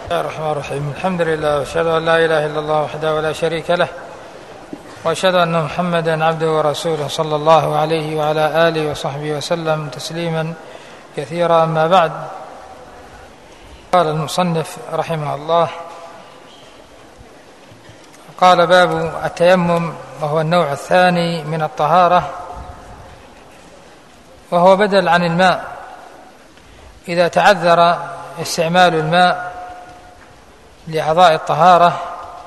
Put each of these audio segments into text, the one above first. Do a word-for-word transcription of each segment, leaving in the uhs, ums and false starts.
بسم الله الرحمن الرحيم. الحمد لله واشهد ان لا اله الا الله وحده ولا شريك له، واشهد ان محمدا عبده ورسوله صلى الله عليه وعلى اله وصحبه وسلم تسليما كثيرا. اما بعد، قال المصنف رحمه الله: قال: باب التيمم، وهو النوع الثاني من الطهارة، وهو بدل عن الماء إذا تعذر استعمال الماء لأعضاء الطهارة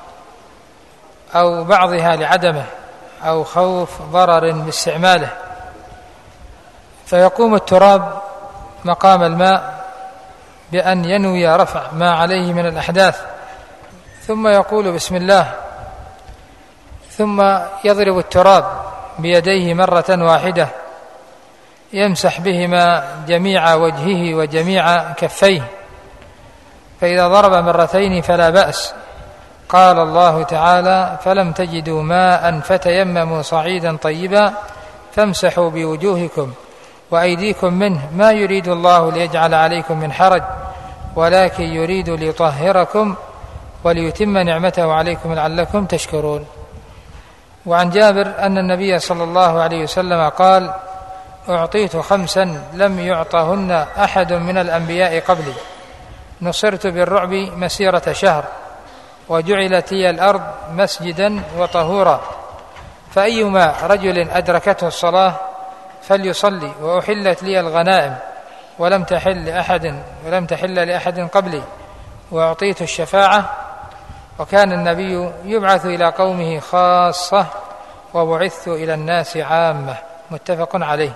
أو بعضها لعدمه أو خوف ضرر باستعماله، فيقوم التراب مقام الماء بأن ينوي رفع ما عليه من الأحداث، ثم يقول بسم الله، ثم يضرب التراب بيديه مرة واحدة يمسح بهما جميع وجهه وجميع كفيه، فإذا ضرب مرتين فلا بأس. قال الله تعالى: فلم تجدوا ماء فتيمموا صعيدا طيبا فامسحوا بوجوهكم وأيديكم منه، ما يريد الله ليجعل عليكم من حرج ولكن يريد ليطهركم وليتم نعمته عليكم لعلكم تشكرون. وعن جابر أن النبي صلى الله عليه وسلم قال: أعطيت خمسا لم يعطهن أحد من الأنبياء قبلي، نصرت بالرعب مسيرة شهر، وجعلت لي الأرض مسجدا وطهورا، فأيما رجل أدركته الصلاة فليصلي، وأحلت لي الغنائم ولم تحل لأحد ولم تحل لأحد قبلي، وأعطيت الشفاعة. وكان النبي يبعث إلى قومه خاصة وبعثت إلى الناس عامة. متفق عليه.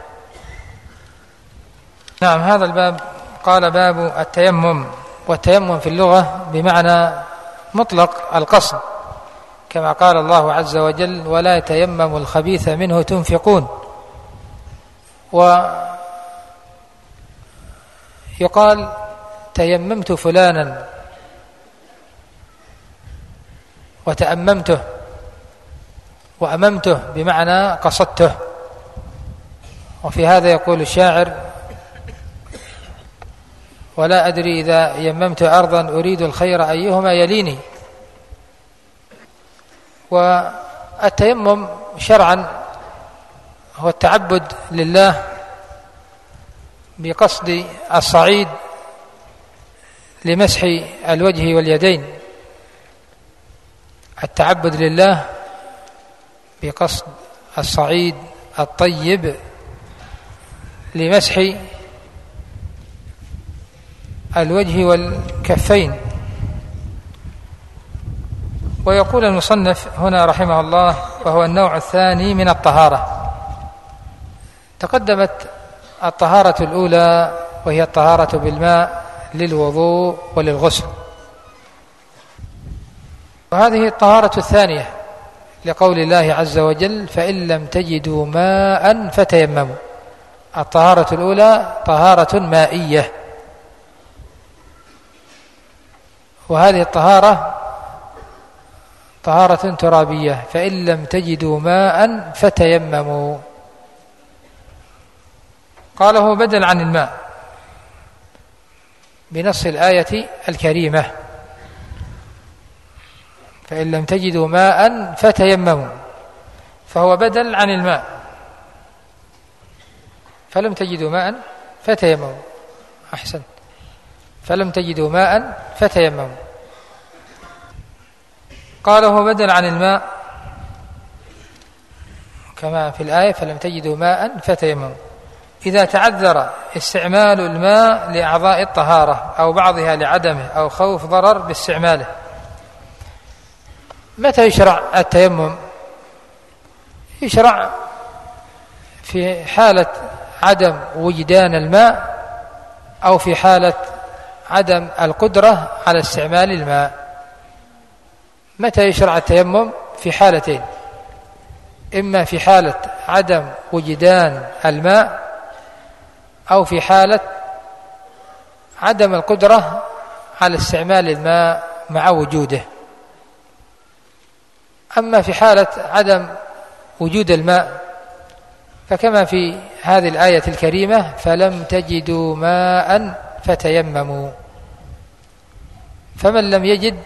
نعم، هذا الباب قال: باب التيمم. والتيمم في اللغة بمعنى مطلق القصد، كما قال الله عز وجل: ولا تيمموا الخبيث منه تنفقون. ويقال: تيممت فلانا وتأممته، وأممته بمعنى قصدته. وفي هذا يقول الشاعر: ولا أدري إذا يممت أرضا أريد الخير أيهما يليني. والتيمم شرعا هو التعبد لله بقصد الصعيد لمسح الوجه واليدين، التعبد لله بقصد الصعيد الطيب لمسح الوجه والكفين. ويقول المصنف هنا رحمه الله: وهو النوع الثاني من الطهارة. تقدمت الطهارة الأولى وهي الطهارة بالماء للوضوء وللغسل، وهذه الطهارة الثانية لقول الله عز وجل: فإن لم تجدوا ماء فتيمموا. الطهارة الأولى طهارة مائية، وهذه الطهارة طهارة ترابية. فإن لم تجدوا ماء فتيمموا. قاله بدل عن الماء بنص الآية الكريمة: فإن لم تجدوا ماء فتيمموا، فهو بدل عن الماء. فلم تجدوا ماء فتيمموا، أحسن، فلم تجدوا ماء فتيمموا. قاله بدل عن الماء كما في الآية: فلم تجدوا ماء فتيمموا، إذا تعذر استعمال الماء لأعضاء الطهارة أو بعضها لعدمه أو خوف ضرر باستعماله. متى يشرع التيمم؟ يشرع في حالة عدم وجدان الماء أو في حالة عدم القدرة على استعمال الماء. متى يشرع التيمم؟ في حالتين: إما في حالة عدم وجدان الماء، أو في حالة عدم القدرة على استعمال الماء مع وجوده. أما في حالة عدم وجود الماء فكما في هذه الآية الكريمة: فلم تجدوا ماء فتيمموا. فمن لم يجد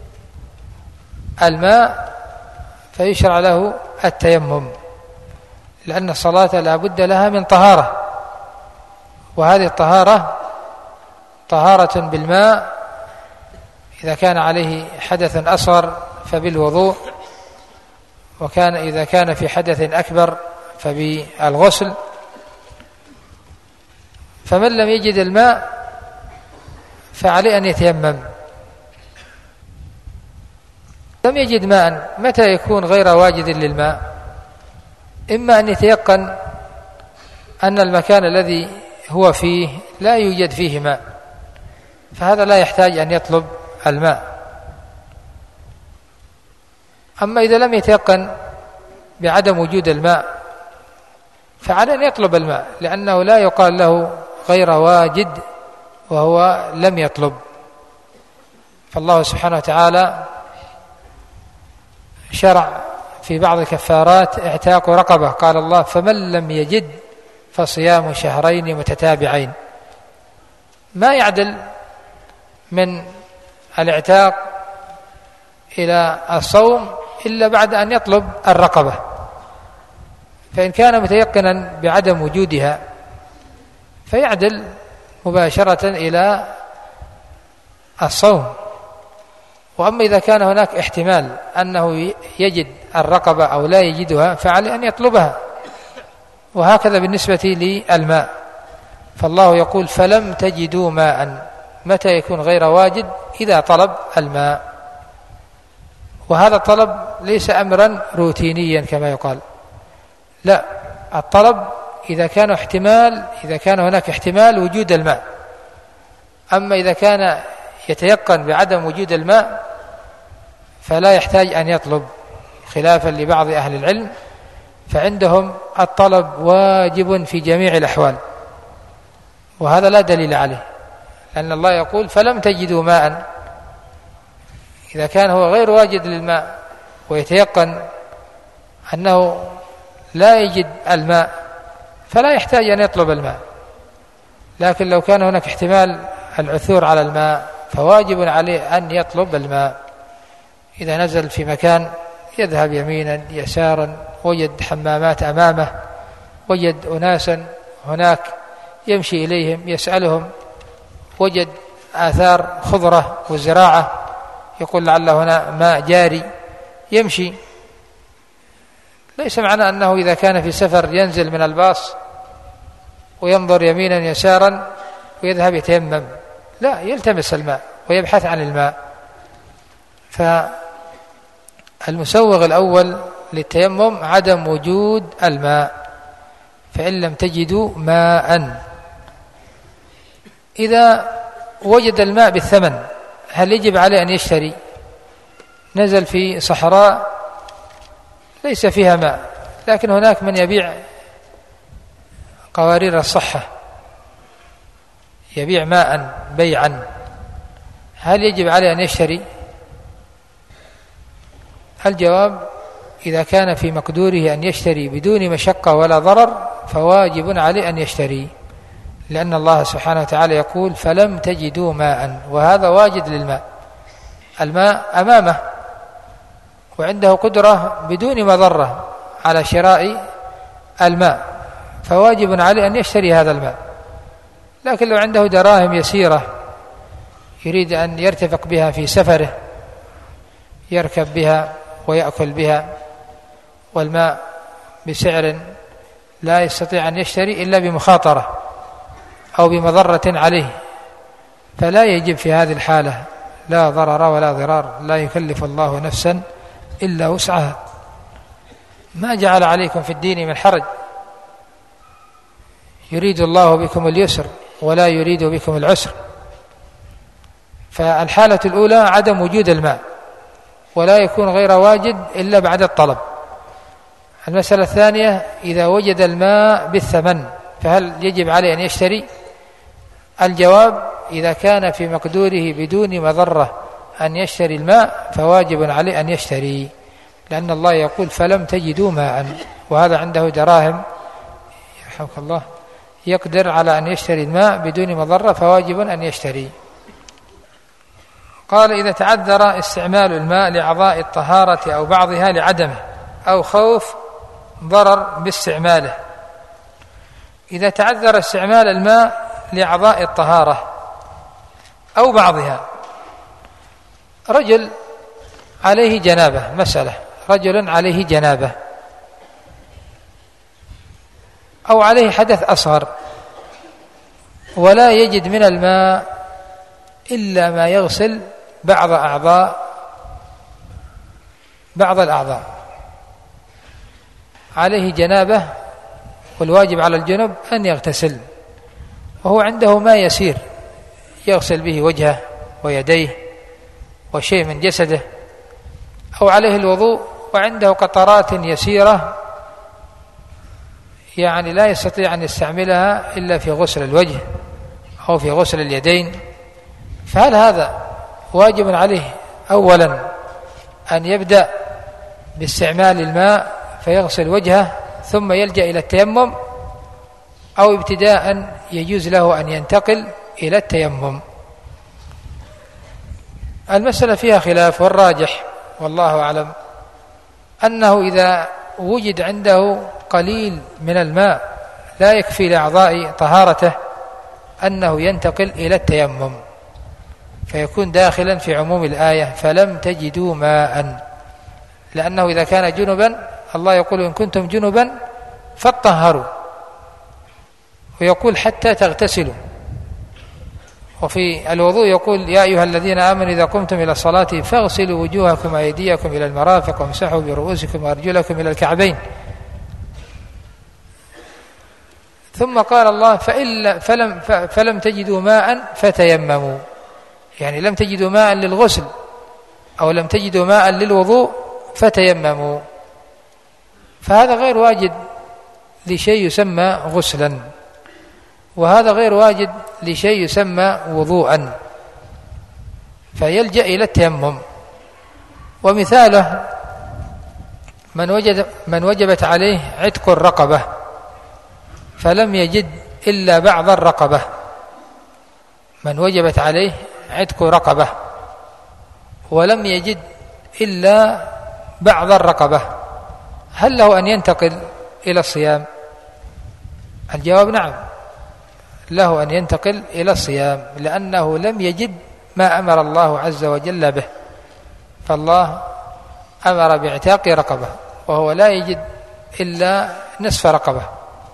الماء فيشرع له التيمم، لأن الصلاة لا بد لها من طهارة، وهذه الطهارة طهارة بالماء، إذا كان عليه حدث أصغر فبالوضوء، وكان إذا كان في حدث أكبر فبالغسل. فمن لم يجد الماء فعليه أن يتيمم. لم يجد ماء، متى يكون غير واجد للماء؟ إما أن يتيقن أن المكان الذي هو فيه لا يوجد فيه ماء، فهذا لا يحتاج أن يطلب الماء. أما إذا لم يتيقن بعدم وجود الماء فعليه أن يطلب الماء، لأنه لا يقال له غير واجد وهو لم يطلب. فالله سبحانه وتعالى شرع في بعض الكفارات اعتاق رقبة، قال الله: فمن لم يجد فصيام شهرين متتابعين. ما يعدل من الاعتاق إلى الصوم إلا بعد أن يطلب الرقبة، فإن كان متيقنا بعدم وجودها فيعدل مباشرة إلى الصوم. وأما إذا كان هناك احتمال أنه يجد الرقبة أو لا يجدها فعليه أن يطلبها، وهكذا بالنسبة للماء. فالله يقول: فلم تجدوا ماء، متى يكون غير واجد؟ إذا طلب الماء. وهذا الطلب ليس أمرا روتينيا كما يقال، لا، الطلب إذا كان احتمال إذا كان هناك احتمال وجود الماء. أما إذا كان يتيقن بعدم وجود الماء فلا يحتاج أن يطلب، خلافا لبعض أهل العلم، فعندهم الطلب واجب في جميع الأحوال، وهذا لا دليل عليه، لأن الله يقول: فلم تجدوا ماء. إذا كان هو غير واجد للماء ويتيقن أنه لا يجد الماء فلا يحتاج أن يطلب الماء. لكن لو كان هناك احتمال العثور على الماء فواجب عليه أن يطلب الماء. إذا نزل في مكان يذهب يمينا يسارا، وجد حمامات أمامه، وجد أناسا هناك يمشي إليهم يسألهم، وجد آثار خضرة وزراعة يقول لعل هنا ماء جاري يمشي. ليس معنى أنه إذا كان في سفر ينزل من الباص وينظر يمينا يسارا ويذهب يتيمم، لا، يلتمس الماء ويبحث عن الماء. فالمسوغ الأول للتيمم عدم وجود الماء، فإن لم تجدوا ماء. إذا وجد الماء بالثمن هل يجب عليه أن يشتري؟ نزل في صحراء ليس فيها ماء، لكن هناك من يبيع قوارير الصحة، يبيع ماء بيعا، هل يجب عليه أن يشتري؟ الجواب: إذا كان في مقدوره أن يشتري بدون مشقة ولا ضرر فواجب عليه أن يشتري، لأن الله سبحانه وتعالى يقول: فلم تجدوا ماء، وهذا واجد للماء، الماء أمامه وعنده قدرة بدون مضرة على شراء الماء، فواجب عليه أن يشتري هذا الماء. لكن لو عنده دراهم يسيرة يريد أن يرتفق بها في سفره، يركب بها ويأكل بها، والماء بسعر لا يستطيع أن يشتري إلا بمخاطرة أو بمضرة عليه، فلا يجب في هذه الحالة، لا ضرر ولا ضرار، لا يكلف الله نفسا إلا وسعها، ما جعل عليكم في الدين من حرج، يريد الله بكم اليسر ولا يريد بكم العسر. فالحالة الأولى عدم وجود الماء، ولا يكون غير واجد إلا بعد الطلب. المسألة الثانية: إذا وجد الماء بالثمن فهل يجب عليه أن يشتري؟ الجواب: إذا كان في مقدوره بدون مضرة أن يشتري الماء فواجب عليه أن يشتري، لأن الله يقول: فلم تجدوا ماء، وهذا عنده دراهم يرحمك الله يقدر على أن يشتري الماء بدون مضرة فواجب أن يشتري. قال: إذا تعذر استعمال الماء لأعضاء الطهارة أو بعضها لعدمه أو خوف ضرر باستعماله. إذا تعذر استعمال الماء لأعضاء الطهارة أو بعضها، رجل عليه جنابة، مسألة رجل عليه جنابة أو عليه حدث أصغر ولا يجد من الماء إلا ما يغسل بعض أعضاء بعض الأعضاء، عليه جنابة والواجب على الجنب أن يغتسل، وهو عنده ما يسير يغسل به وجهه ويديه وشيء من جسده، أو عليه الوضوء وعنده قطرات يسيرة يعني لا يستطيع أن يستعملها إلا في غسل الوجه أو في غسل اليدين، فهل هذا واجب عليه أولا أن يبدأ باستعمال الماء فيغسل وجهه ثم يلجأ إلى التيمم، أو ابتداء يجوز له أن ينتقل إلى التيمم؟ المسألة فيها خلاف، والراجح والله أعلم أنه إذا وجد عنده قليل من الماء لا يكفي لأعضاء طهارته أنه ينتقل إلى التيمم، فيكون داخلا في عموم الآية فلم تجدوا ماء، لأنه إذا كان جنبا الله يقول: إن كنتم جنبا فاطهروا، ويقول: حتى تغتسلوا. وفي الوضوء يقول: يا أيها الذين آمنوا إذا قمتم إلى الصلاة فاغسلوا وجوهكم وأيديكم إلى المرافق وامسحوا برؤوسكم وأرجلكم إلى الكعبين. ثم قال الله: فإن فلم, فلم تجدوا ماء فتيمموا، يعني لم تجدوا ماء للغسل أو لم تجدوا ماء للوضوء فتيمموا، فهذا غير واجد لشيء يسمى غسلا، وهذا غير واجد لشيء يسمى وضوءا، فيلجأ إلى التيمم. ومثاله من وجد من وجبت عليه عتق الرقبة فلم يجد إلا بعض الرقبة، من وجبت عليه عتق رقبة ولم يجد إلا بعض الرقبة، هل له أن ينتقل إلى الصيام؟ الجواب: نعم، له أن ينتقل إلى الصيام، لأنه لم يجد ما أمر الله عز وجل به، فالله أمر باعتاق رقبة وهو لا يجد إلا نصف رقبة،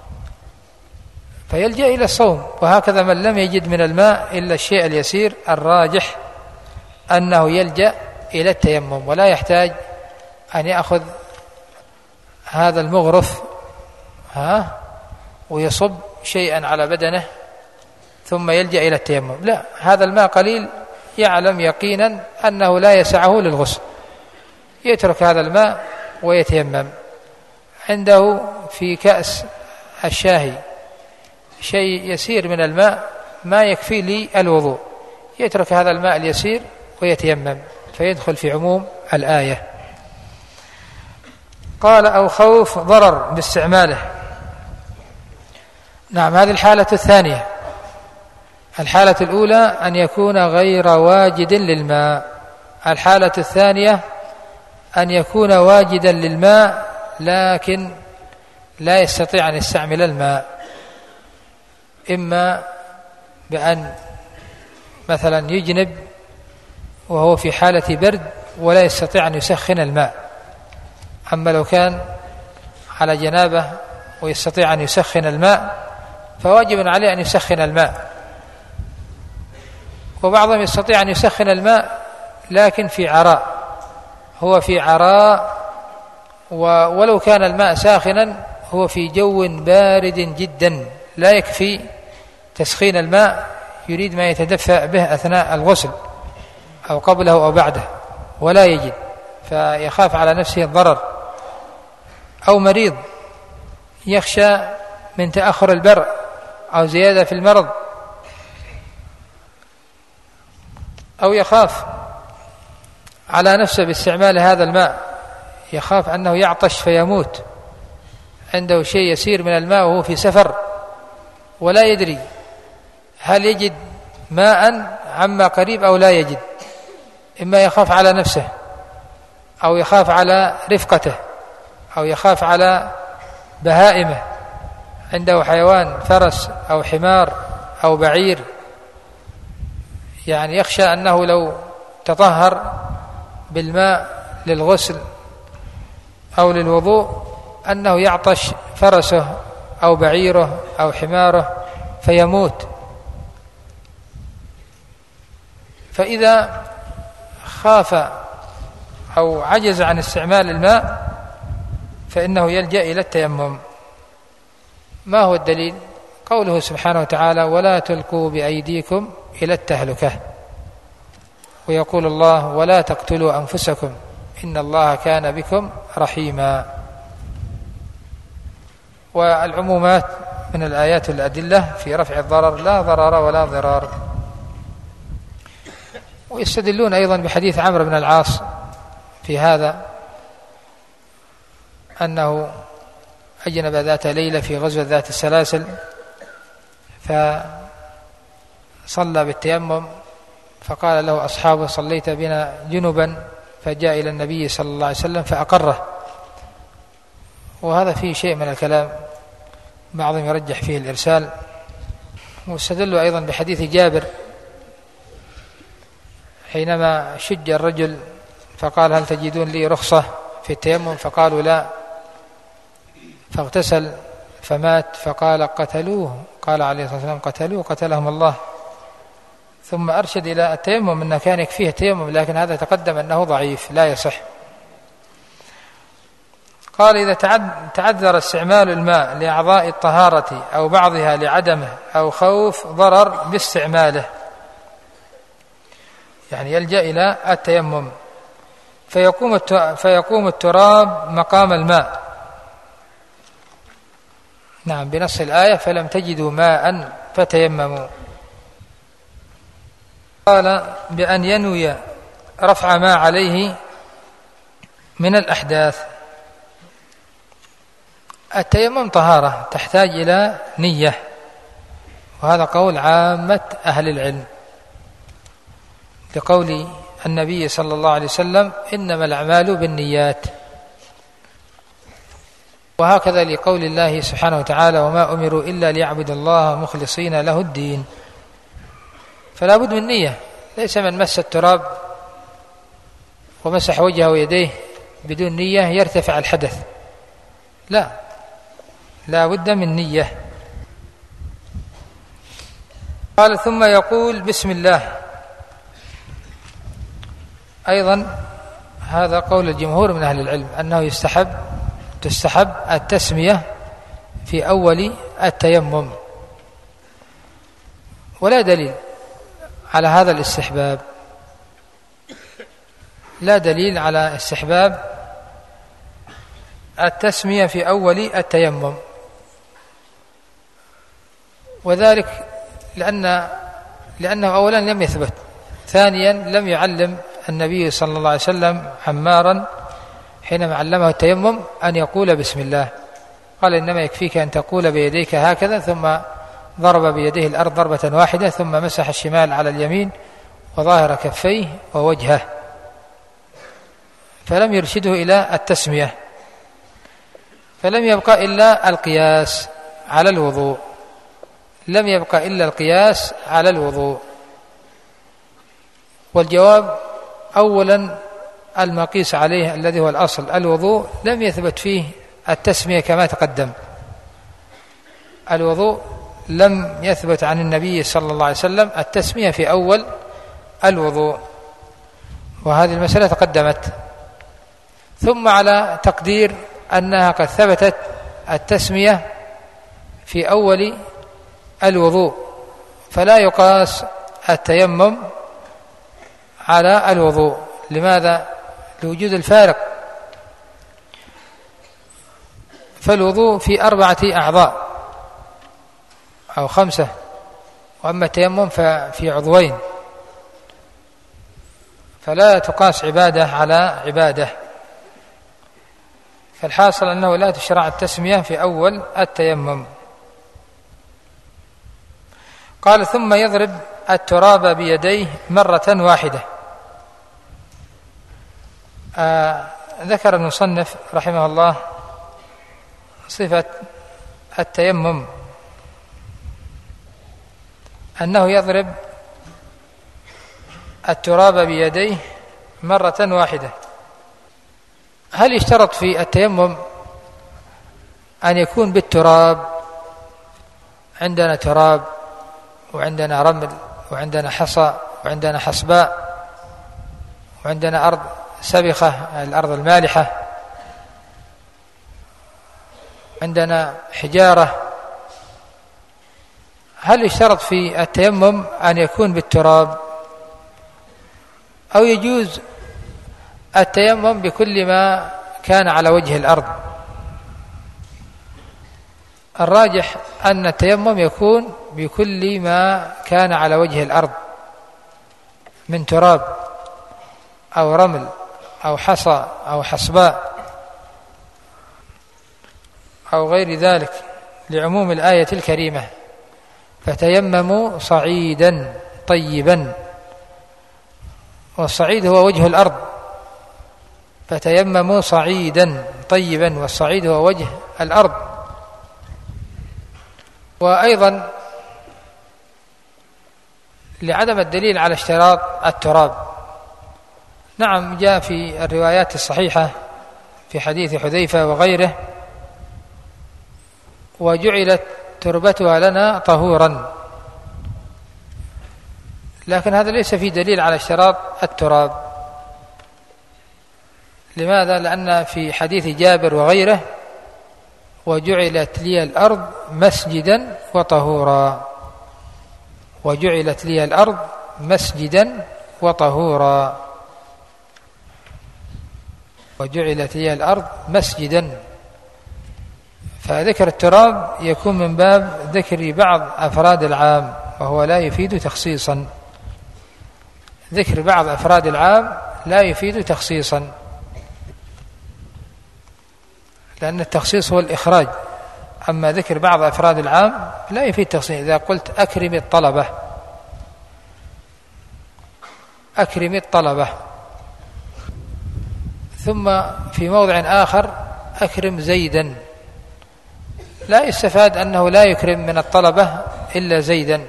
فيلجأ إلى الصوم. وهكذا من لم يجد من الماء إلا الشيء اليسير، الراجح أنه يلجأ إلى التيمم، ولا يحتاج أن يأخذ هذا المغرف ها ويصب شيئا على بدنه ثم يلجأ إلى التيمم، لا، هذا الماء قليل يعلم يقينا أنه لا يسعه للغسل، يترك هذا الماء ويتيمم. عنده في كأس الشاهي شيء يسير من الماء ما يكفي للوضوء، يترك هذا الماء اليسير ويتيمم، فيدخل في عموم الآية. قال: أو خوف ضرر باستعماله. نعم، هذه الحالة الثانية. الحالة الأولى أن يكون غير واجد للماء، الحالة الثانية أن يكون واجدا للماء لكن لا يستطيع أن يستعمل الماء، إما بأن مثلا يجنب وهو في حالة برد ولا يستطيع أن يسخن الماء، أما لو كان على جنابه ويستطيع أن يسخن الماء فواجب عليه أن يسخن الماء. وبعضهم يستطيع أن يسخن الماء لكن في عراء، هو في عراء ولو كان الماء ساخنا هو في جو بارد جدا لا يكفي تسخين الماء، يريد ما يتدفأ به أثناء الغسل أو قبله أو بعده ولا يجد، فيخاف على نفسه الضرر. أو مريض يخشى من تأخر البرء أو زيادة في المرض، أو يخاف على نفسه باستعمال هذا الماء، يخاف أنه يعطش فيموت، عنده شيء يسير من الماء وهو في سفر ولا يدري هل يجد ماء عما قريب أو لا يجد، إما يخاف على نفسه أو يخاف على رفقته أو يخاف على بهائمه، عنده حيوان فرس أو حمار أو بعير، يعني يخشى أنه لو تطهر بالماء للغسل أو للوضوء أنه يعطش فرسه أو بعيره أو حماره فيموت. فإذا خاف أو عجز عن استعمال الماء فإنه يلجأ إلى التيمم. ما هو الدليل؟ قوله سبحانه وتعالى: ولا تلقوا بأيديكم إلى التهلكة. ويقول الله: ولا تقتلوا أنفسكم إن الله كان بكم رحيما. والعمومات من الآيات والأدلة في رفع الضرر لا ضرر ولا ضرار. ويستدلون أيضا بحديث عمرو بن العاص في هذا، أنه أجنب ذات ليلة في غزوة ذات السلاسل فصلى بالتيمم، فقال له أصحابه: صليت بنا جنبا، فجاء إلى النبي صلى الله عليه وسلم فأقره. وهذا فيه شيء من الكلام، بعضهم يرجح فيه الإرسال. واستدلوا أيضا بحديث جابر حينما شج الرجل فقال: هل تجدون لي رخصة في التيمم؟ فقالوا: لا. فاغتسل فمات، فقال: قتلوه. قال عليه الصلاة والسلام: قتلوه قتلهم الله. ثم أرشد إلى التيمم، أنه كان يكفيه التيمم، لكن هذا تقدم أنه ضعيف لا يصح. قال: إذا تعذر استعمال الماء لأعضاء الطهارة أو بعضها لعدمه أو خوف ضرر باستعماله، يعني يلجأ إلى التيمم، فيقوم فيقوم التراب مقام الماء. نعم، بنص الآية: فلم تجدوا ماء فتيمموا. قال: بأن ينوي رفع ما عليه من الأحداث. التيمم طهارة تحتاج إلى نية، وهذا قول عامة أهل العلم، لقول النبي صلى الله عليه وسلم: إنما الأعمال بالنيات. وهكذا لقول الله سبحانه وتعالى: وما أمروا إلا ليعبدوا الله مخلصين له الدين. فلا بد من نية. ليس من مس التراب ومسح وجهه ويديه بدون نية يرتفع الحدث، لا، لا بد من نية. قال: ثم يقول بسم الله. أيضا هذا قول الجمهور من أهل العلم، أنه يستحب تستحب التسمية في أول التيمم، ولا دليل على هذا الاستحباب، لا دليل على استحباب التسمية في أول التيمم، وذلك لأن لأنه أولا لم يثبت، ثانيا لم يعلم النبي صلى الله عليه وسلم عمارا حينما علمه التيمم أن يقول بسم الله، قال: إنما يكفيك أن تقول بيديك هكذا، ثم ضرب بيديه الأرض ضربة واحدة، ثم مسح الشمال على اليمين وظاهر كفيه ووجهه، فلم يرشده إلى التسمية. فلم يبقى إلا القياس على الوضوء، لم يبقى إلا القياس على الوضوء. والجواب: أولا المقيس عليه الذي هو الأصل الوضوء لم يثبت فيه التسمية كما تقدم. الوضوء لم يثبت عن النبي صلى الله عليه وسلم التسمية في أول الوضوء، وهذه المسألة تقدمت. ثم على تقدير أنها قد ثبتت التسمية في أول الوضوء، فلا يقاس التيمم على الوضوء. لماذا؟ لوجود الفارق. فالوضوء في أربعة أعضاء أو خمسة، وأما التيمم ففي عضوين، فلا تقاس عبادة على عبادة. فالحاصل أنه لا تشرع التسمية في أول التيمم. قال: ثم يضرب التراب بيديه مرة واحدة. آه ذكر المصنف رحمه الله صفة التيمم أنه يضرب التراب بيديه مرة واحدة. هل يشترط في التيمم أن يكون بالتراب؟ عندنا تراب وعندنا رمل وعندنا حصى وعندنا حصباء وعندنا أرض سبخة الأرض المالحة، عندنا حجارة. هل يشترط في التيمم أن يكون بالتراب أو يجوز التيمم بكل ما كان على وجه الأرض؟ الراجح أن التيمم يكون بكل ما كان على وجه الأرض من تراب أو رمل أو حصى أو حصباء أو غير ذلك، لعموم الآية الكريمة فتيمموا صعيدا طيبا، والصعيد هو وجه الأرض، فتيمموا صعيدا طيبا، والصعيد هو وجه الأرض. وأيضا لعدم الدليل على اشتراط التراب، نعم جاء في الروايات الصحيحة في حديث حذيفة وغيره: وجعلت تربتها لنا طهورا، لكن هذا ليس في دليل على اشتراط التراب. لماذا؟ لأن في حديث جابر وغيره: وجعلت لي الأرض مسجدا وطهورا، وجعلت لي الأرض مسجدا وطهورا، وجعلت لي الأرض مسجدا. فذكر التراب يكون من باب ذكر بعض أفراد العام، وهو لا يفيد تخصيصا. ذكر بعض أفراد العام لا يفيد تخصيصا، لأن التخصيص هو الإخراج، أما ذكر بعض أفراد العام لا يفيد تخصيص. إذا قلت أكرم الطلبة، أكرم الطلبة، ثم في موضع آخر أكرم زيدا، لا يستفاد أنه لا يكرم من الطلبة إلا زيدا،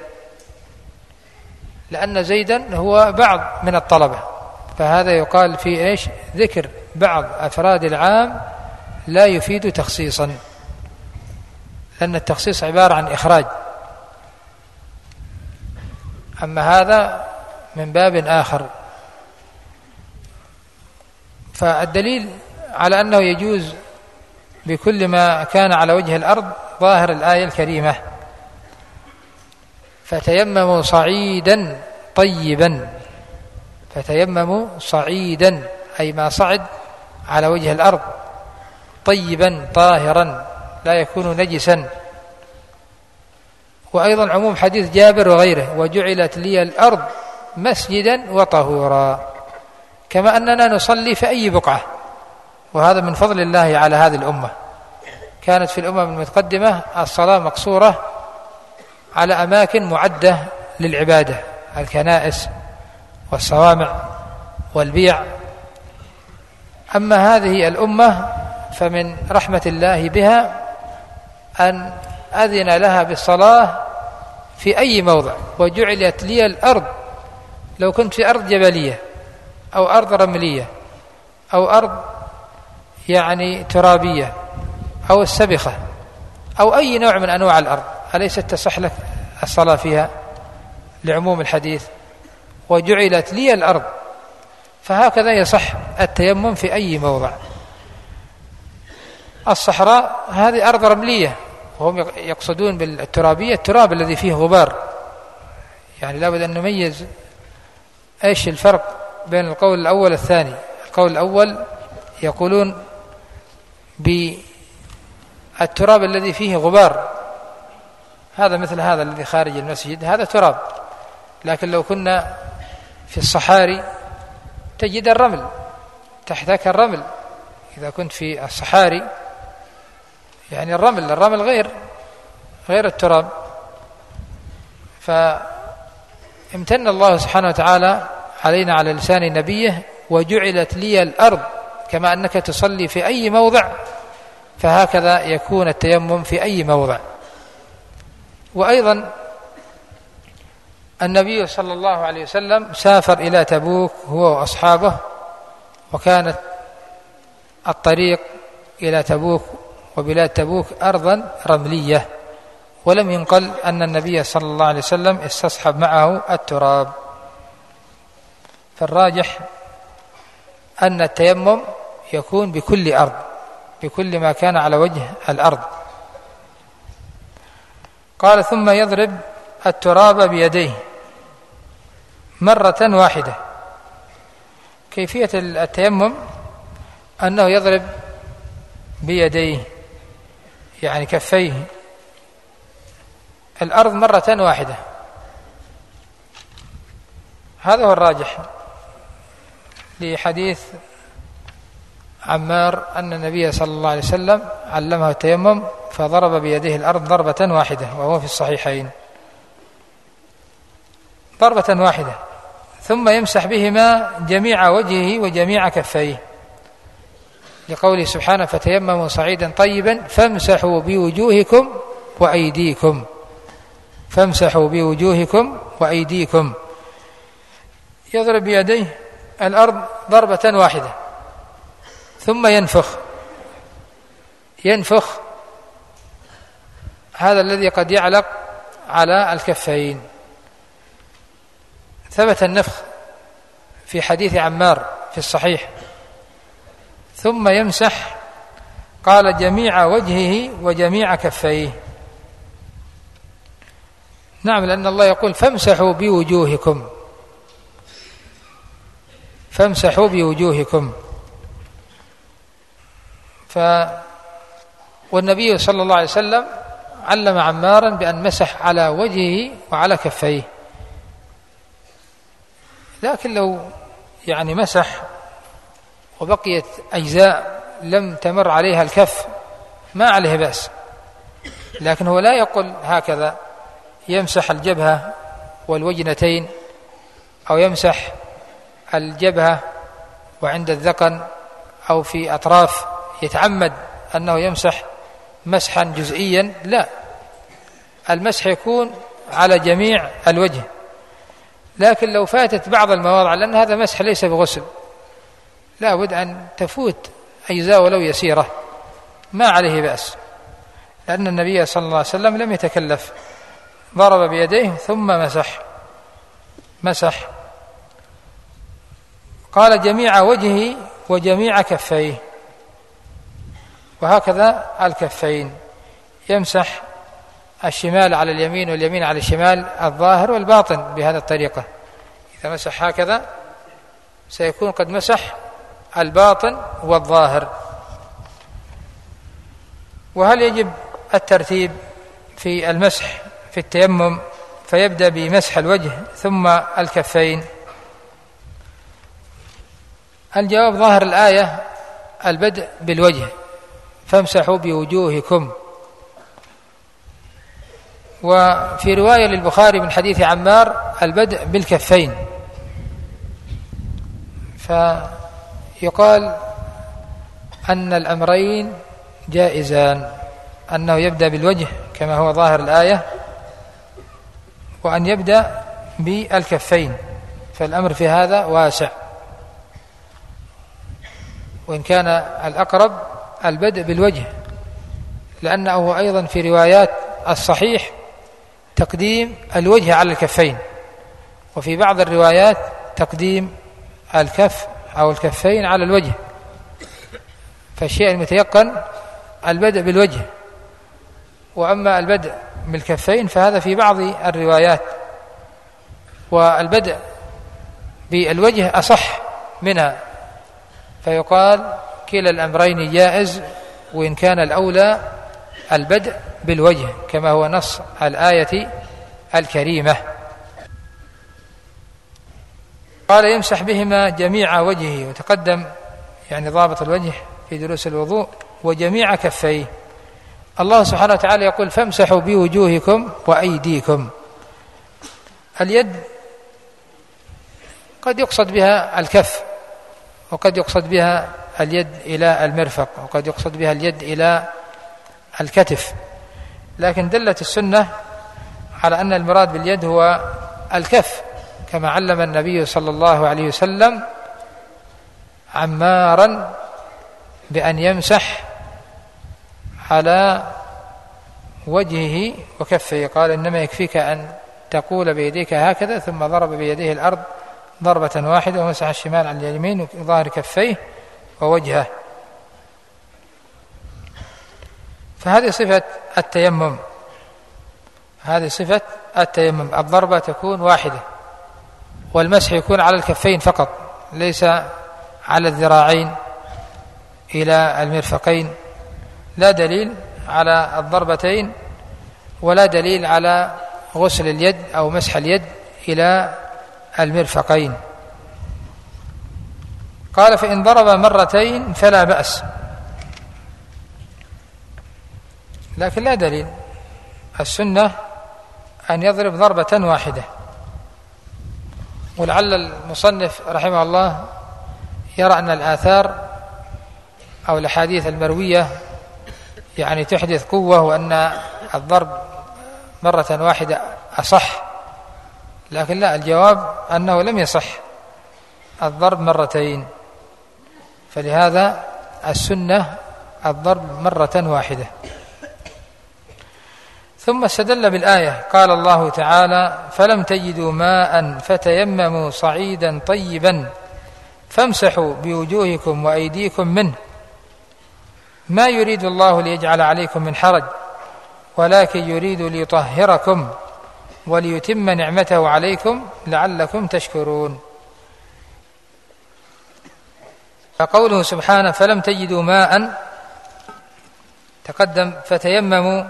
لأن زيدا هو بعض من الطلبة، فهذا يقال في إيش؟ ذكر بعض أفراد العام لا يفيد تخصيصا، لأن التخصيص عبارة عن إخراج، أما هذا من باب آخر. فالدليل على أنه يجوز بكل ما كان على وجه الأرض ظاهر الآية الكريمة: فتيمموا صعيدا طيبا. فتيمموا صعيدا أي ما صعد على وجه الأرض، طيبا طاهرا لا يكون نجسا. وأيضا عموم حديث جابر وغيره: وجعلت لي الأرض مسجدا وطهورا، كما أننا نصلي في أي بقعة، وهذا من فضل الله على هذه الأمة. كانت في الأمم المتقدمة الصلاة مقصورة على أماكن معدة للعبادة، الكنائس والصوامع والبيع. أما هذه الأمة فمن رحمة الله بها أن أذن لها بالصلاة في أي موضع. وجعلت لي الأرض، لو كنت في أرض جبلية أو أرض رملية أو أرض يعني ترابية أو السبخة أو أي نوع من أنواع الأرض، أليست تصح لك الصلاة فيها لعموم الحديث؟ وجعلت لي الأرض، فهكذا يصح التيمم في أي موضع. الصحراء هذه أرض رملية، وهم يقصدون بالترابية التراب الذي فيه غبار، يعني لابد أن نميز إيش الفرق بين القول الأول والثاني. القول الأول يقولون بالتراب الذي فيه غبار، هذا مثل هذا الذي خارج المسجد، هذا تراب. لكن لو كنا في الصحاري تجد الرمل، تحتك الرمل. إذا كنت في الصحاري يعني الرمل الرمل غير غير التراب. فامتن الله سبحانه وتعالى علينا على لسان نبيه: وجعلت لي الأرض كما أنك تصلي في أي موضع فهكذا يكون التيمم في أي موضع. وأيضا النبي صلى الله عليه وسلم سافر إلى تبوك هو وأصحابه، وكانت الطريق إلى تبوك وبلاد تبوك أرضا رملية، ولم ينقل أن النبي صلى الله عليه وسلم استصحب معه التراب. فالراجح أن التيمم يكون بكل أرض، بكل ما كان على وجه الأرض. قال ثم يضرب التراب بيديه مرة واحدة. كيفية التيمم أنه يضرب بيديه يعني كفيه الأرض مرة واحدة، هذا هو الراجح لحديث عمار أن النبي صلى الله عليه وسلم علمه التيمم فضرب بيديه الأرض ضربة واحدة، وهو في الصحيحين ضربة واحدة، ثم يمسح بهما جميع وجهه وجميع كفيه، لقوله سبحانه فتيمموا صعيدا طيبا فامسحوا بوجوهكم وأيديكم، فامسحوا بوجوهكم وأيديكم. يضرب بيديه الأرض ضربة واحدة ثم ينفخ ينفخ هذا الذي قد يعلق على الكفين. ثبت النفخ في حديث عمار في الصحيح. ثم يمسح قال جميع وجهه وجميع كفيه. نعم، لأن الله يقول فامسحوا بوجوهكم، فامسحوا بوجوهكم. ف والنبي صلى الله عليه وسلم علم عمارا بأن مسح على وجهه وعلى كفيه، لكن لو يعني مسح وبقيت أجزاء لم تمر عليها الكف ما عليه بأس، لكن هو لا يقول هكذا يمسح الجبهة والوجنتين أو يمسح الجبهة وعند الذقن أو في أطراف، يتعمد أنه يمسح مسحا جزئيا، لا، المسح يكون على جميع الوجه. لكن لو فاتت بعض المواضع، لأن هذا مسح ليس بغسل، لا بد أن تفوت أجزاء ولو يسيرة ما عليه بأس، لأن النبي صلى الله عليه وسلم لم يتكلف، ضرب بيديه ثم مسح مسح قال جميع وجهه وجميع كفيه، وهكذا الكفين يمسح الشمال على اليمين واليمين على الشمال، الظاهر والباطن بهذه الطريقة. إذا مسح هكذا سيكون قد مسح الباطن والظاهر. وهل يجب الترتيب في المسح في التيمم فيبدأ بمسح الوجه ثم الكفين؟ الجواب ظاهر الآية البدء بالوجه، فامسحوا بوجوهكم. وفي رواية للبخاري من حديث عمار البدء بالكفين، فيقال أن الأمرين جائزان، أنه يبدأ بالوجه كما هو ظاهر الآية، وأن يبدأ بالكفين، فالأمر في هذا واسع، وإن كان الأقرب البدء بالوجه، لأنه أيضا في روايات الصحيح تقديم الوجه على الكفين، وفي بعض الروايات تقديم الكف أو الكفين على الوجه، فالشيء المتيقن البدء بالوجه. وأما البدء بالكفين فهذا في بعض الروايات، والبدء بالوجه أصح منها، فيقال كلا الأمرين جائز، وإن كان الأولى البدء بالوجه كما هو نص الآية الكريمة. قال يمسح بهما جميع وجهه، وتقدم يعني ضابط الوجه في دروس الوضوء، وجميع كفيه. الله سبحانه وتعالى يقول فامسحوا بوجوهكم وأيديكم. اليد قد يقصد بها الكف، وقد يقصد بها اليد إلى المرفق، وقد يقصد بها اليد إلى الكتف، لكن دلت السنة على أن المراد باليد هو الكف، كما علم النبي صلى الله عليه وسلم عمارا بأن يمسح على وجهه وكفه، قال إنما يكفيك أن تقول بيديك هكذا، ثم ضرب بيديه الأرض ضربة واحدة ومسح الشمال على اليمين وظاهر كفيه ووجهه. فهذه صفة التيمم، هذه صفة التيمم، الضربة تكون واحدة، والمسح يكون على الكفين فقط، ليس على الذراعين إلى المرفقين، لا دليل على الضربتين ولا دليل على غسل اليد أو مسح اليد إلى المرفقين. قال فإن ضرب مرتين فلا بأس، لكن لا دليل، السنة أن يضرب ضربة واحدة. ولعل المصنف رحمه الله يرى أن الآثار أو الأحاديث المروية يعني تحدث قوة، وأن الضرب مرة واحدة أصح، لكن لا، الجواب أنه لم يصح الضرب مرتين، فلهذا السنة الضرب مرة واحدة. ثم استدل بالآية، قال الله تعالى فلم تجدوا ماء فتيمموا صعيدا طيبا فامسحوا بوجوهكم وأيديكم منه ما يريد الله ليجعل عليكم من حرج ولكن يريد ليطهركم وليتم نعمته عليكم لعلكم تشكرون. فقوله سبحانه فلم تجدوا ماء، تقدم فتيمموا،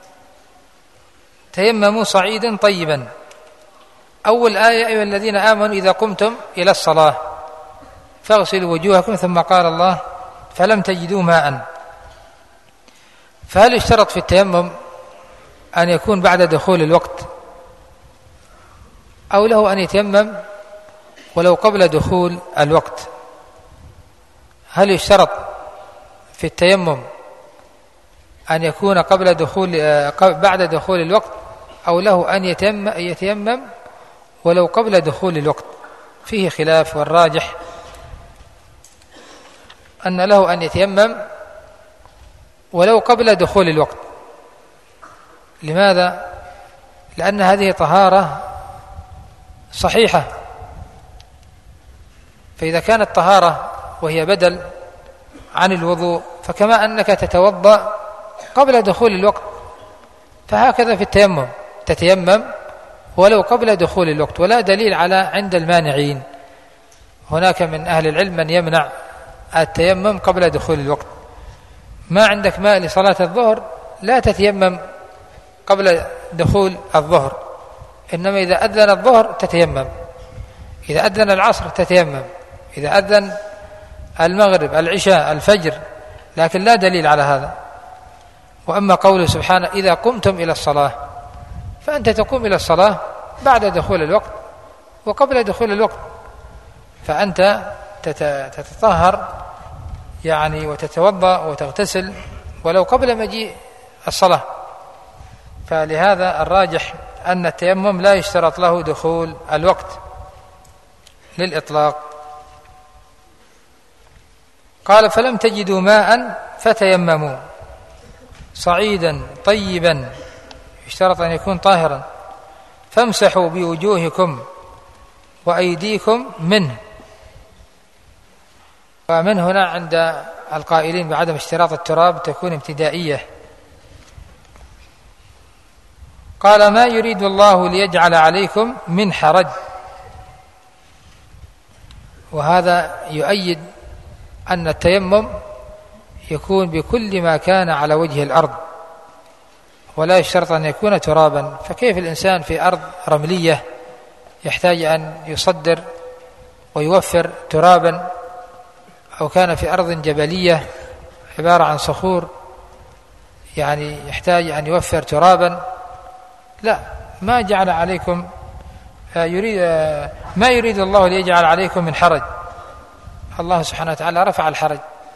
تيمموا صعيدا طيبا. أول آية أيها الذين آمنوا إذا قمتم إلى الصلاة فاغسلوا وجوهكم، ثم قال الله فلم تجدوا ماء. فهل يشترط في التيمم أن يكون بعد دخول الوقت، أو له أن يتيمم ولو قبل دخول الوقت؟ هل يشترط في التيمم أن يكون قبل دخول بعد دخول الوقت، أو له أن يتيمم ولو قبل دخول الوقت؟ فيه خلاف، والراجح أن له أن يتيمم ولو قبل دخول الوقت. لماذا؟ لأن هذه طهارة صحيحة، فإذا كانت طهارة وهي بدل عن الوضوء فكما أنك تتوضأ قبل دخول الوقت فهكذا في التيمم تتيمم ولو قبل دخول الوقت. ولا دليل على عند المانعين، هناك من أهل العلم من يمنع التيمم قبل دخول الوقت. ما عندك ماء لصلاة الظهر لا تتيمم قبل دخول الظهر، إنما إذا أذن الظهر تتيمم، إذا أذن العصر تتيمم، إذا أذن المغرب العشاء الفجر، لكن لا دليل على هذا. وأما قوله سبحانه إذا قمتم إلى الصلاة، فأنت تقوم إلى الصلاة بعد دخول الوقت وقبل دخول الوقت، فأنت تتطهر يعني وتتوضأ وتغتسل ولو قبل مجيء الصلاة. فلهذا الراجح أن التيمم لا يشترط له دخول الوقت للإطلاق. قال فلم تجدوا ماء فتيمموا صعيدا طيبا، يشترط أن يكون طاهرا، فامسحوا بوجوهكم وأيديكم منه. ومن هنا عند القائلين بعدم اشتراط التراب تكون ابتدائية. قال ما يريد الله ليجعل عليكم من حرج، وهذا يؤيد أن التيمم يكون بكل ما كان على وجه الأرض ولا يشترط أن يكون ترابا. فكيف الإنسان في أرض رملية يحتاج أن يصدر ويوفر ترابا، أو كان في أرض جبلية عبارة عن صخور يعني يحتاج أن يوفر ترابا؟ لا، ما جعل عليكم يريد ما يريد الله ليجعل عليكم من حرج. الله سبحانه وتعالى رفع الحرج،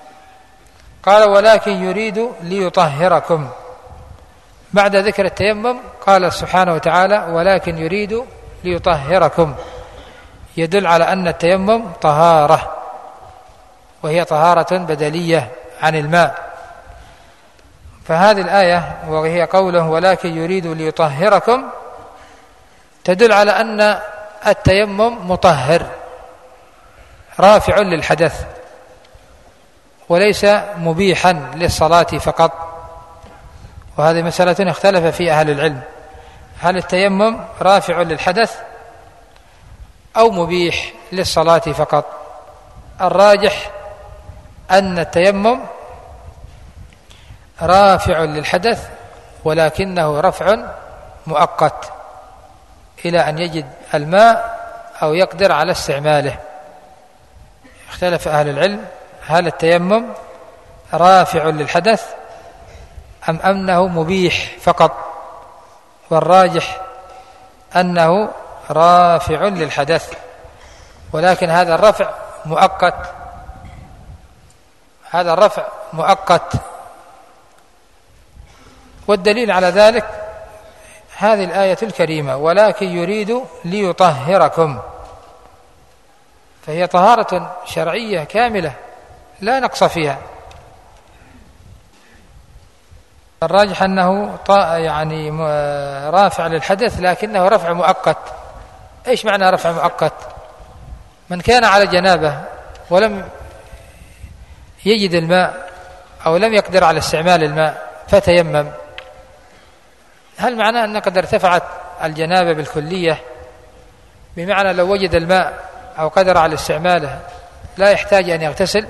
قال ولكن يريد ليطهركم. بعد ذكر التيمم قال سبحانه وتعالى ولكن يريد ليطهركم، يدل على أن التيمم طهارة، وهي طهارة بدلية عن الماء. فهذه الآية وهي قوله ولكن يريد ليطهركم تدل على أن التيمم مطهر رافع للحدث، وليس مبيحا للصلاة فقط. وهذه مسألة اختلف فيها أهل العلم، هل التيمم رافع للحدث أو مبيح للصلاة فقط؟ الراجح أن التيمم رافع للحدث، ولكنه رفع مؤقت إلى أن يجد الماء أو يقدر على استعماله. اختلف أهل العلم هل التيمم رافع للحدث أم أنه مبيح فقط، والراجح أنه رافع للحدث، ولكن هذا الرفع مؤقت، هذا الرفع مؤقت. والدليل على ذلك هذه الآية الكريمة ولكن يريد ليطهركم، فهي طهارة شرعية كاملة لا نقص فيها. الراجح أنه يعني رافع للحدث لكنه رفع مؤقت. إيش معنى رفع مؤقت؟ من كان على جنابه ولم يجد الماء أو لم يقدر على استعمال الماء فتيمم، هل معناه أن قد ارتفعت الجنابة بالكلية؟ بمعنى لو وجد الماء أو قدر على استعماله لا يحتاج أن يغتسل،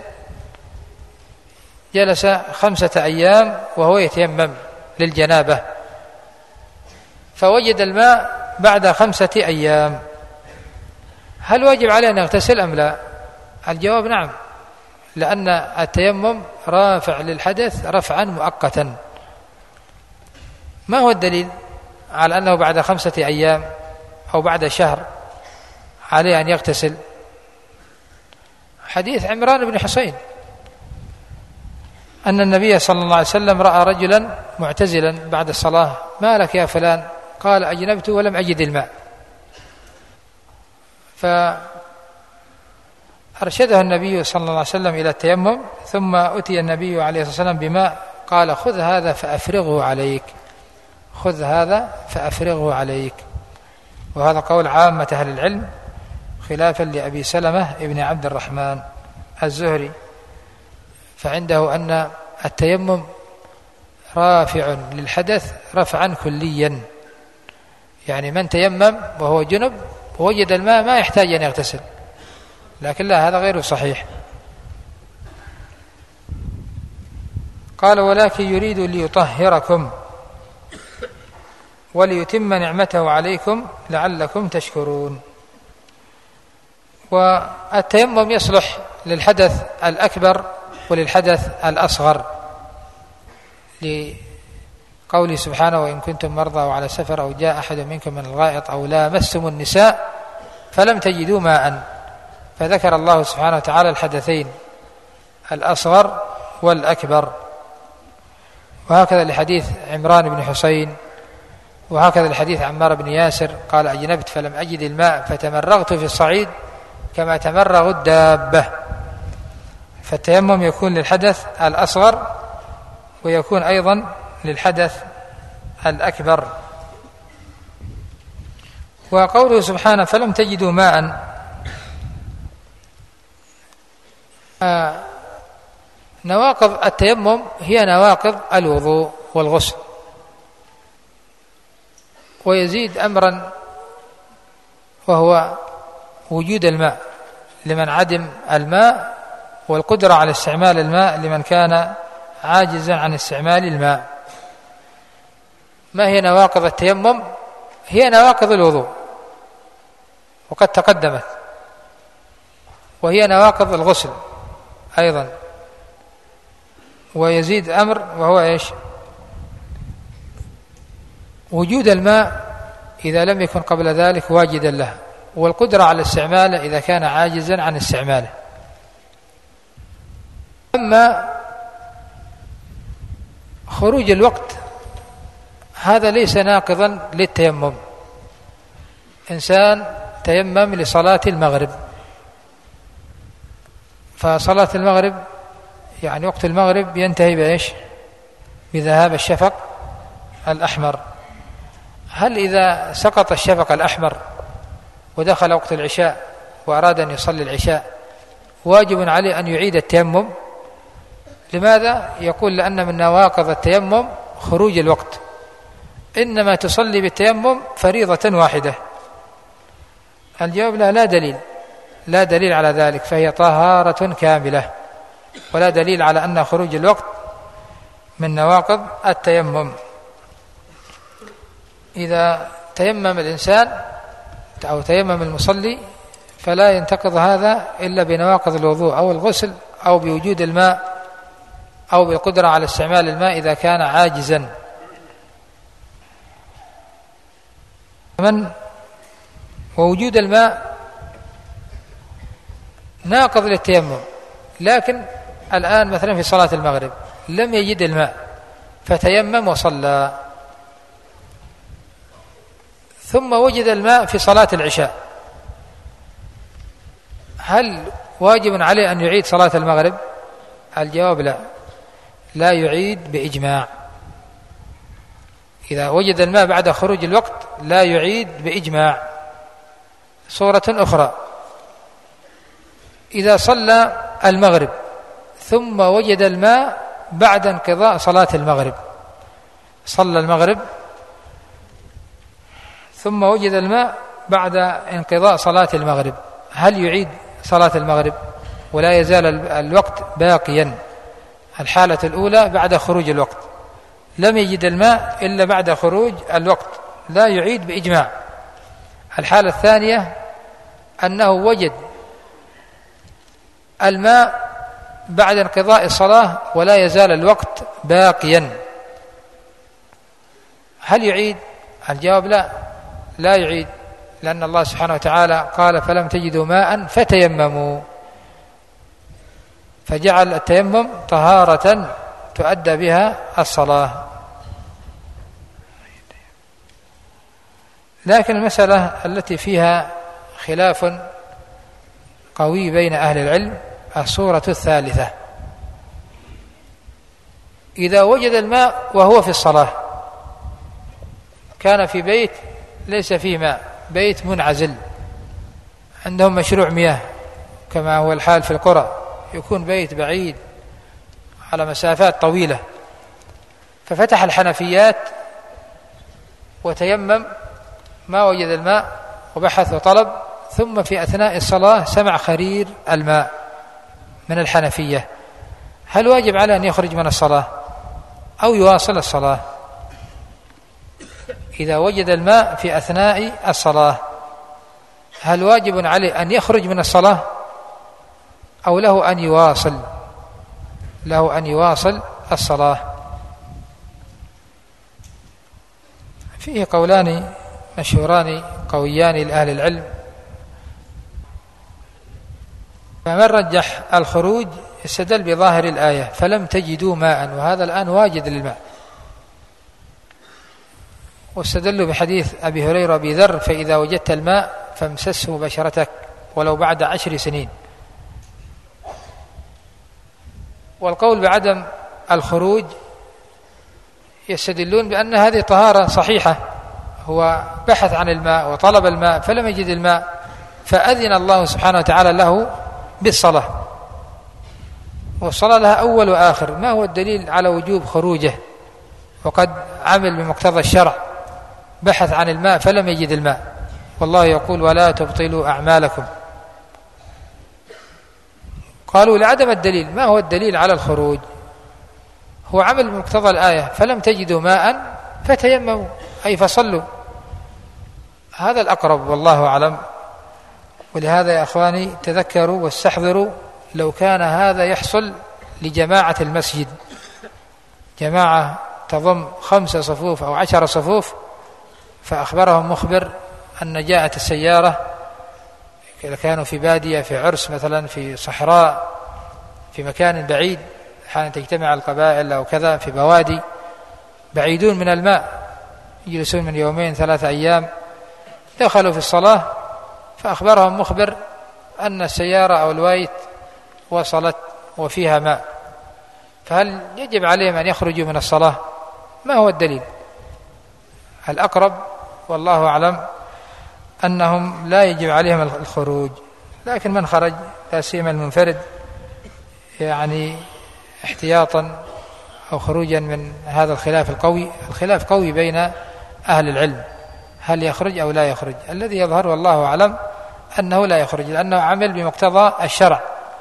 جلس خمسة أيام وهو يتيمم للجنابة فوجد الماء بعد خمسة أيام، هل واجب عليه أن يغتسل أم لا؟ الجواب نعم، لأن التيمم رافع للحدث رفعا مؤقتا. ما هو الدليل على أنه بعد خمسة أيام أو بعد شهر عليه أن يغتسل؟ حديث عمران بن حسين أن النبي صلى الله عليه وسلم رأى رجلا معتزلا بعد الصلاة، ما لك يا فلان؟ قال أجنبت ولم أجد الماء، فأرشده النبي صلى الله عليه وسلم إلى التيمم، ثم أتي النبي عليه الصلاة والسلام بماء قال خذ هذا فأفرغه عليك، خذ هذا فأفرغه عليك. وهذا قول عامة أهل العلم خلافا لأبي سلمة ابن عبد الرحمن الزهري، فعنده أن التيمم رافع للحدث رفعا كليا، يعني من تيمم وهو جنب ووجد الماء ما يحتاج أن يغتسل، لكن لا، هذا غير صحيح. قال ولكن يريد ليطهركم وليتم نعمته عليكم لعلكم تشكرون. والتيمم يصلح للحدث الأكبر وللحدث الأصغر، لقوله سبحانه وإن كنتم مرضى وعلى سفر أو جاء أحد منكم من الغائط أو لامستم النساء فلم تجدوا ماء، فذكر الله سبحانه وتعالى الحدثين الأصغر والأكبر. وهكذا لحديث عمران بن حسين، وهكذا لحديث عمار بن ياسر قال أجنبت فلم أجد الماء فتمرغت في الصعيد كما تمرغ الدابة. فالتيمم يكون للحدث الأصغر ويكون أيضا للحدث الأكبر. وقوله سبحانه فلم تجدوا ماء، آه نواقض التيمم هي نواقض الوضوء والغسل، ويزيد أمرا وهو وجود الماء لمن عدم الماء، والقدرة على استعمال الماء لمن كان عاجزا عن استعمال الماء. ما هي نواقض التيمم؟ هي نواقض الوضوء وقد تقدمت، وهي نواقض الغسل أيضا. ويزيد أمر وهو إيش؟ وجود الماء إذا لم يكن قبل ذلك واجدا له، والقدرة على استعماله إذا كان عاجزا عن استعماله. أما خروج الوقت هذا ليس ناقضا للتيمم. إنسان تيمم لصلاة المغرب، فصلاة المغرب يعني وقت المغرب ينتهي بإيش؟ بذهاب الشفق الأحمر. هل إذا سقط الشفق الأحمر ودخل وقت العشاء وأراد أن يصلي العشاء واجب عليه أن يعيد التيمم؟ لماذا؟ يقول لأن من نواقض التيمم خروج الوقت، إنما تصلي بالتيمم فريضة واحدة. الجواب لا، لا دليل، لا دليل على ذلك، فهي طهارة كاملة، ولا دليل على أن خروج الوقت من نواقض التيمم. إذا تيمم الإنسان أو تيمم المصلي فلا ينتقض هذا إلا بنواقض الوضوء أو الغسل أو بوجود الماء أو بالقدرة على استعمال الماء إذا كان عاجزا. من ووجود الماء ناقض للتيمم، لكن الآن مثلا في صلاة المغرب لم يجد الماء فتيمم وصلى، ثم وجد الماء في صلاة العشاء، هل واجب عليه أن يعيد صلاة المغرب؟ الجواب لا، لا يعيد بإجماع. إذا وجد الماء بعد خروج الوقت لا يعيد بإجماع. صورة أخرى، إذا صلى المغرب ثم وجد الماء بعد انقضاء صلاة المغرب، صلى المغرب ثم وجد الماء بعد انقضاء صلاة المغرب، هل يعيد صلاة المغرب ولا يزال الوقت باقيا؟ الحالة الأولى بعد خروج الوقت، لم يجد الماء إلا بعد خروج الوقت، لا يعيد بإجماع. الحالة الثانية أنه وجد الماء بعد انقضاء الصلاة ولا يزال الوقت باقيا، هل يعيد؟ الجواب لا، لا يعيد، لأن الله سبحانه وتعالى قال فلم تجدوا ماء فتيمموا، فجعل التيمم طهارة تؤدى بها الصلاة. لكن المسألة التي فيها خلاف قوي بين أهل العلم الصورة الثالثة، إذا وجد الماء وهو في الصلاة، كان في بيت ليس فيه ماء، بيت منعزل، عندهم مشروع مياه كما هو الحال في القرى، يكون بيت بعيد على مسافات طويلة، ففتح الحنفيات وتيمم، ما وجد الماء وبحث وطلب، ثم في أثناء الصلاة سمع خرير الماء من الحنفية، هل واجب على أن يخرج من الصلاة أو يواصل الصلاة؟ إذا وجد الماء في أثناء الصلاة هل واجب عليه أن يخرج من الصلاة أو له أن يواصل؟ له أن يواصل الصلاة. فيه قولان مشهوران قويان لأهل العلم، فمن رجح الخروج استدل بظاهر الآية فلم تجدوا ماء، وهذا الآن واجد للماء، واستدلوا بحديث أبي هريرة أبي ذر فإذا وجدت الماء فامسسه بشرتك ولو بعد عشر سنين. والقول بعدم الخروج يستدلون بأن هذه طهارة صحيحة، هو بحث عن الماء وطلب الماء فلم يجد الماء فأذن الله سبحانه وتعالى له بالصلاة، والصلاة لها أول وآخر، ما هو الدليل على وجوب خروجه؟ وقد عمل بمقتضى الشرع، بحث عن الماء فلم يجد الماء، والله يقول ولا تبطلوا أعمالكم. قالوا لعدم الدليل، ما هو الدليل على الخروج؟ هو عمل بمقتضى الآية فلم تجدوا ماء فتيمموا، أي فصلوا، هذا الأقرب والله أعلم. ولهذا يا أخواني تذكروا واستحضروا، لو كان هذا يحصل لجماعة المسجد، جماعة تضم خمسة صفوف أو عشر صفوف، فأخبرهم مخبر أن جاءت السيارة، كانوا في بادية في عرس مثلا في صحراء في مكان بعيد، حين تجتمع القبائل أو كذا في بوادي، بعيدون من الماء، يجلسون من يومين ثلاثة أيام، دخلوا في الصلاة فأخبرهم مخبر أن السيارة أو الوايت وصلت وفيها ماء، فهل يجب عليهم أن يخرجوا من الصلاة؟ ما هو الدليل؟ الأقرب والله أعلم أنهم لا يجب عليهم الخروج، لكن من خرج لا سيما المنفرد يعني احتياطا أو خروجا من هذا الخلاف القوي. الخلاف قوي بين أهل العلم هل يخرج أو لا يخرج. الذي يظهر والله أعلم أنه لا يخرج، لأنه عمل بمقتضى الشرع.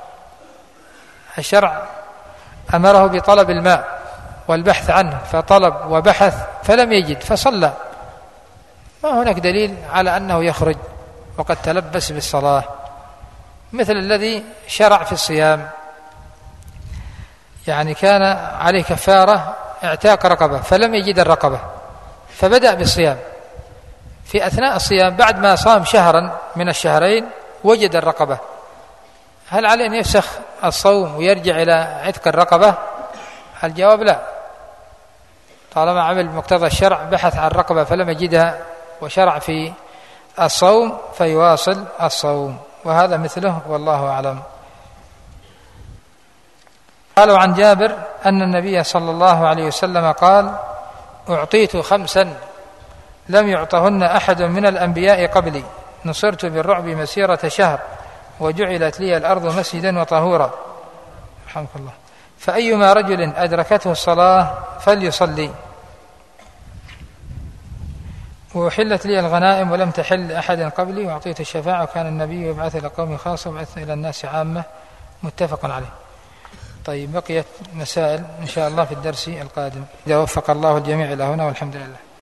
الشرع أمره بطلب الماء والبحث عنه، فطلب وبحث فلم يجد فصلى، ما هناك دليل على أنه يخرج وقد تلبس بالصلاة. مثل الذي شرع في الصيام، يعني كان عليه كفارة اعتاق رقبة فلم يجد الرقبة فبدأ بالصيام، في أثناء الصيام بعد ما صام شهرا من الشهرين وجد الرقبة، هل عليه أن يفسخ الصوم ويرجع إلى عتق الرقبة؟ الجواب لا، طالما عمل بمقتضى الشرع بحث عن الرقبة فلم يجدها وشرع في الصوم فيواصل الصوم، وهذا مثله والله أعلم. قالوا عن جابر أن النبي صلى الله عليه وسلم قال: أعطيت خمسا لم يعطهن أحد من الأنبياء قبلي، نصرت بالرعب مسيرة شهر، وجعلت لي الأرض مسجدا وطهورا. رحمك الله. فأيما رجل أدركته الصلاة فليصلي، وأحلت لي الغنائم ولم تحل أحد قبلي، وأعطيت الشفاعة، وكان النبي يبعث إلى قوم خاصة وبعث إلى الناس عامة. متفق عليه. طيب، بقيت مسائل إن شاء الله في الدرس القادم إذا وفق الله الجميع إلى هنا، والحمد لله.